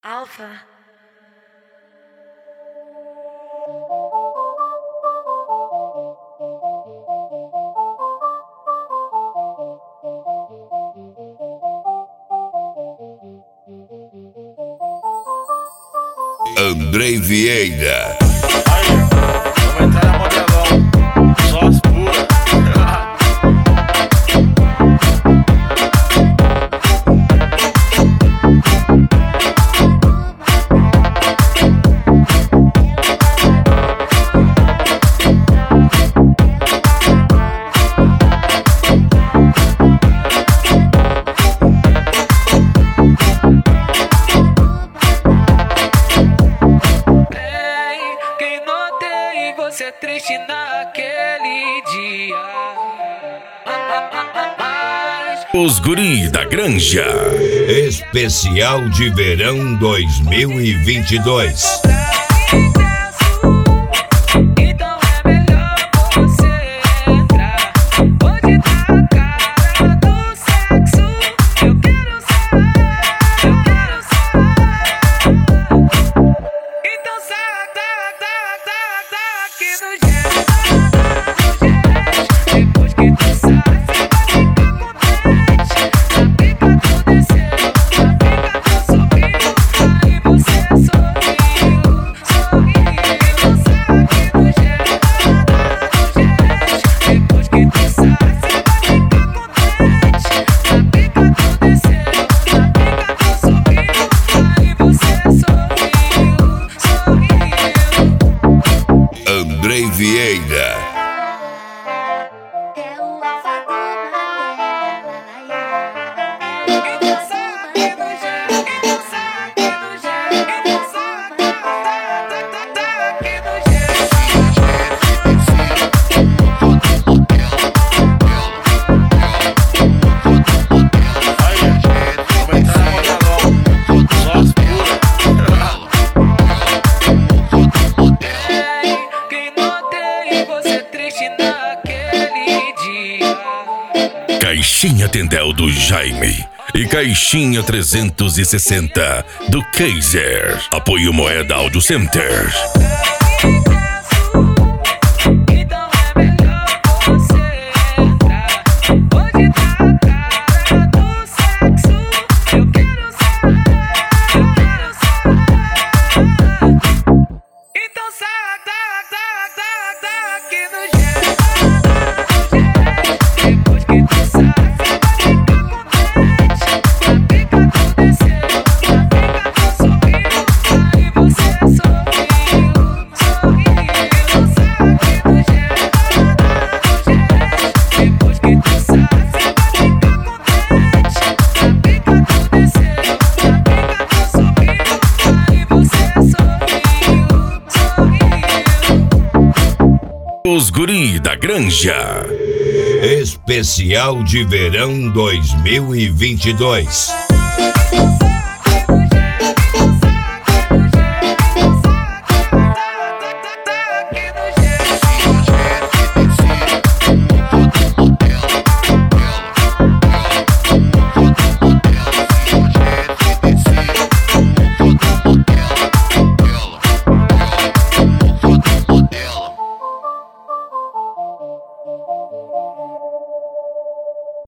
Alpha. Andrei Vieira. Vamos entrar na modelão, só as puras. Você triste naquele dia. Os Guri da Granja. Especial de verão 2022. Então é melhor você entrar. Pode dar a cara do sexo. Eu quero saber, eu quero saber. Então sai aqui no jeito. Depois que tu sai, você vai ficar contente. A pica tu desceu, a pica tu subiu. Aí você sorriu. Então sai aqui no jeito. Depois que tu sai, você vai ficar contente. A pica tu desceu, a pica tu subiu. Aí você sorriu. Andrei Vieira. Caixinha Tendel do Jaime e Caixinha 360 do Kaiser. Apoio Moeda Audio Center. Então é melhor você entrar. Pode dar a cara do sexo. Eu quero saber, eu quero saber. Então sai aqui no jeito. Depois que tu sai, você vai ficar contente. A pica tu desceu, a pica tu subiu. Aí você sorriu. Então sai aqui no jeito. Depois que tu sai, você vai ficar contente. A pica tu desceu, a pica tu subiu. Aí você sorriu. Os Guri da Granja. Especial de verão 2022.